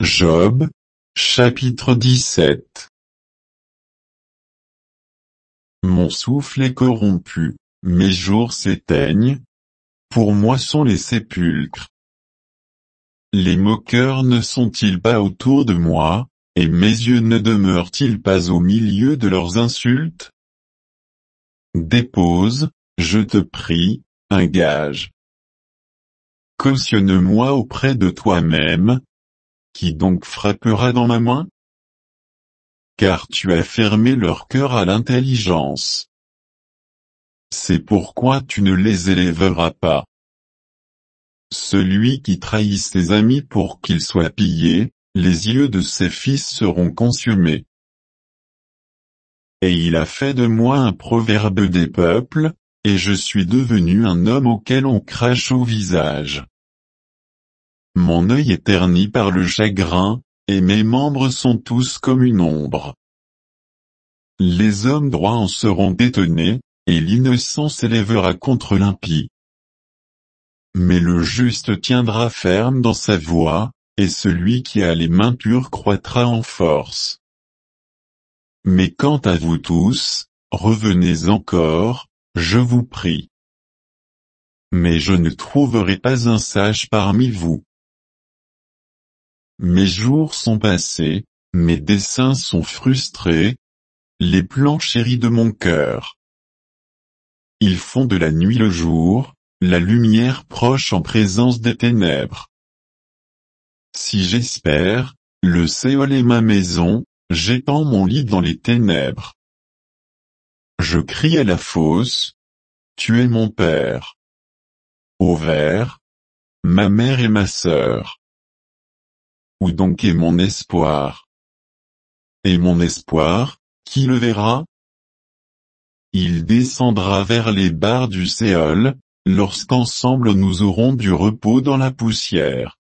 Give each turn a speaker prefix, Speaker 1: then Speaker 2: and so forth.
Speaker 1: Job, chapitre 17. Mon souffle est corrompu, mes jours s'éteignent. Pour moi sont les sépulcres. Les moqueurs ne sont-ils pas autour de moi, et mes yeux ne demeurent-ils pas au milieu de leurs insultes? Dépose, je te prie, un gage. Cautionne-moi auprès de toi-même. Qui donc frappera dans ma main? Car tu as fermé leur cœur à l'intelligence. C'est pourquoi tu ne les élèveras pas. Celui qui trahit ses amis pour qu'ils soient pillés, les yeux de ses fils seront consumés. Et il a fait de moi un proverbe des peuples, et je suis devenu un homme auquel on crache au visage. Mon œil est terni par le chagrin, et mes membres sont tous comme une ombre. Les hommes droits en seront étonnés, et l'innocent s'élèvera contre l'impie. Mais le juste tiendra ferme dans sa voie, et celui qui a les mains pures croîtra en force. Mais quant à vous tous, revenez encore, je vous prie. Mais je ne trouverai pas un sage parmi vous. Mes jours sont passés, mes desseins sont frustrés, les plans chéris de mon cœur. Ils font de la nuit le jour, la lumière proche en présence des ténèbres. Si j'espère, le Séol est ma maison, j'étends mon lit dans les ténèbres. Je crie à la fosse, tu es mon père. Au ver, ma mère et ma sœur. Où donc est mon espoir? Et mon espoir, qui le verra? Il descendra vers les barres du Séol, lorsqu'ensemble nous aurons du repos dans la poussière.